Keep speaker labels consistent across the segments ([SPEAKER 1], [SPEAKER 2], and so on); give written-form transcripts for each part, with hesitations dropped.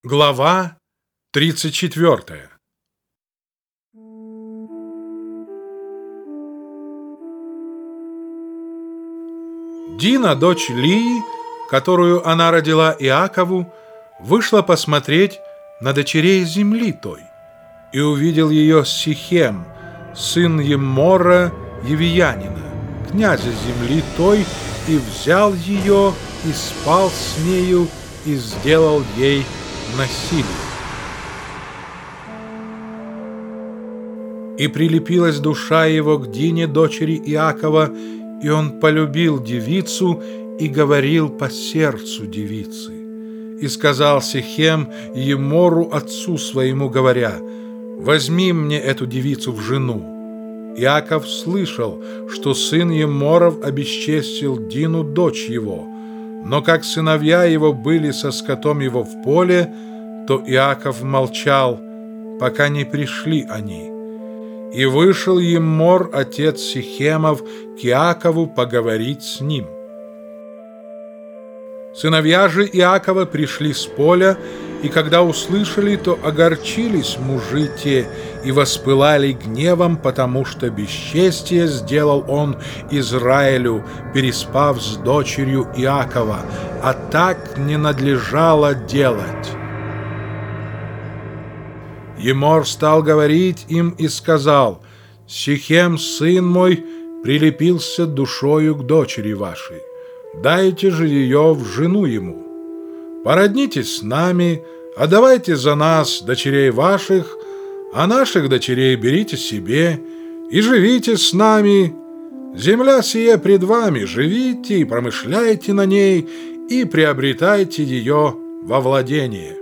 [SPEAKER 1] Глава 34. Дина, дочь Лии, которую она родила Иакову, вышла посмотреть на дочерей земли той, и увидел ее Сихем, сын Еммора Евиянина, князя земли той, и взял ее, и спал с нею, и сделал ей насилие. И прилепилась душа его к Дине, дочери Иакова, и он полюбил девицу и говорил по сердцу девицы. И сказал Сихем Еммору отцу своему, говоря: «Возьми мне эту девицу в жену». Иаков слышал, что сын Емморов обесчестил Дину, дочь его. Но как сыновья его были со скотом его в поле, то Иаков молчал, пока не пришли они. И вышел Еммор, отец Сихемов, к Иакову поговорить с ним. Сыновья же Иакова пришли с поля, и когда услышали, то огорчились мужи те и воспылали гневом, потому что бесчестие сделал он Израилю, переспав с дочерью Иакова, а так не надлежало делать. Еммор стал говорить им и сказал: «Сихем, сын мой, прилепился душою к дочери вашей. Дайте же ее в жену ему. Породнитесь с нами, а давайте за нас дочерей ваших, а наших дочерей берите себе и живите с нами. Земля сия пред вами, живите и промышляйте на ней, и приобретайте ее во владение».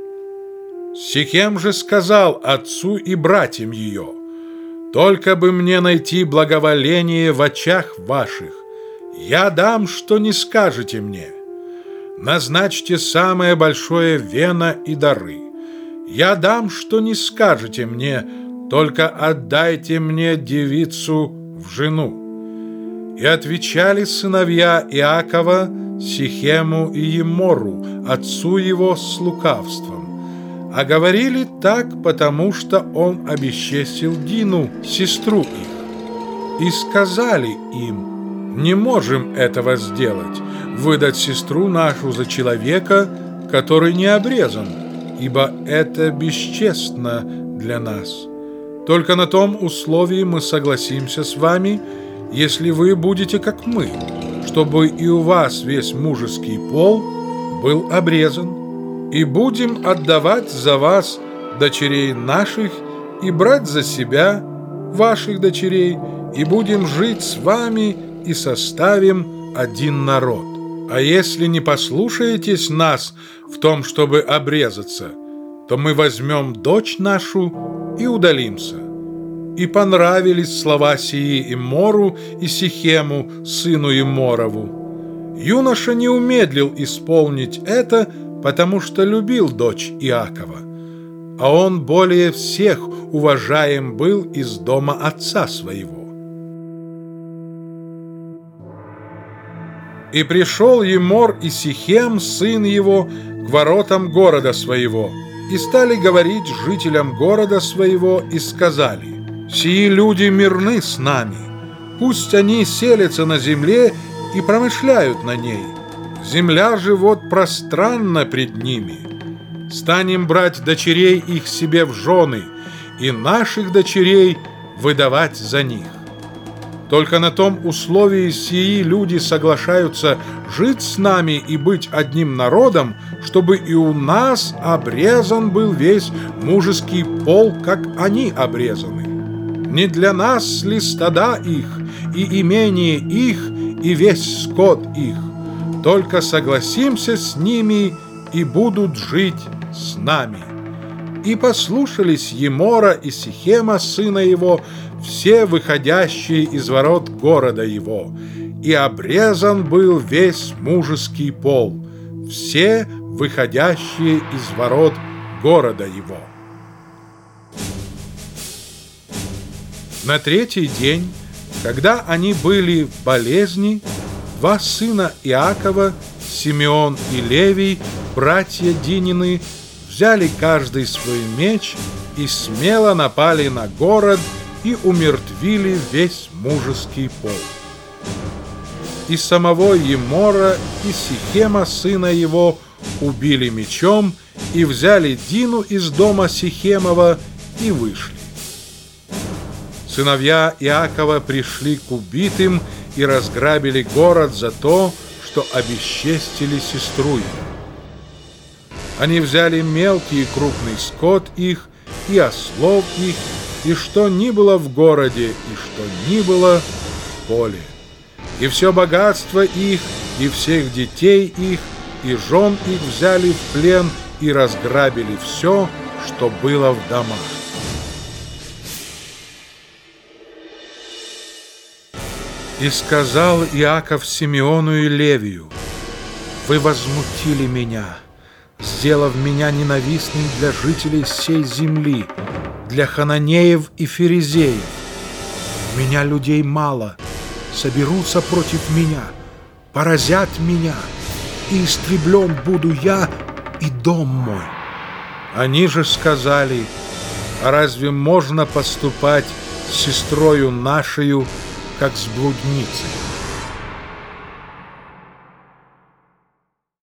[SPEAKER 1] Сихем же сказал отцу и братьям ее: «Только бы мне найти благоволение в очах ваших, я дам, что не скажете мне. Назначьте самое большое вено и дары. Я дам, что не скажете мне, только отдайте мне девицу в жену». И отвечали сыновья Иакова Сихему и Еммору, отцу его, с лукавством. А говорили так, потому что он обесчестил Дину, сестру их. И сказали им: «Не можем этого сделать, выдать сестру нашу за человека, который не обрезан, ибо это бесчестно для нас. Только на том условии мы согласимся с вами, если вы будете как мы, чтобы и у вас весь мужеский пол был обрезан. И будем отдавать за вас дочерей наших и брать за себя ваших дочерей, и будем жить с вами и составим один народ. А если не послушаетесь нас в том, чтобы обрезаться, то мы возьмем дочь нашу и удалимся». И понравились слова сии Еммору и Сихему, сыну Емморову. Юноша не умедлил исполнить это, потому что любил дочь Иакова, а он более всех уважаем был из дома отца своего. И пришел Еммор и Сихем, сын его, к воротам города своего, и стали говорить жителям города своего, и сказали: «Сии люди мирны с нами, пусть они селятся на земле и промышляют на ней. Земля же вот пространна пред ними. Станем брать дочерей их себе в жены, и наших дочерей выдавать за них. Только на том условии сии люди соглашаются жить с нами и быть одним народом, чтобы и у нас обрезан был весь мужеский пол, как они обрезаны. Не для нас ли стада их, и имение их, и весь скот их? Только согласимся с ними, и будут жить с нами». И послушались Еммора и Сихема, сына его, все выходящие из ворот города его, и обрезан был весь мужеский пол, все выходящие из ворот города его. На третий день, когда они были в болезни, два сына Иакова, Симеон и Левий, братья Динины, взяли каждый свой меч и смело напали на город и умертвили весь мужеский полк. И самого Емора, и Сихема, сына его, убили мечом, и взяли Дину из дома Сихемова и вышли. Сыновья Иакова пришли к убитым и разграбили город за то, что обесчестили сестру его. Они взяли мелкий и крупный скот их, и ослов их, и что ни было в городе, и что ни было в поле. И все богатство их, и всех детей их, и жен их взяли в плен, и разграбили все, что было в домах. И сказал Иаков Симеону и Левию: «Вы возмутили меня, сделав меня ненавистным для жителей сей земли, для хананеев и ферезеев. У меня людей мало, соберутся против меня, поразят меня, и истреблен буду я и дом мой». Они же сказали: «А разве можно поступать с сестрою нашею, как с блудницей?»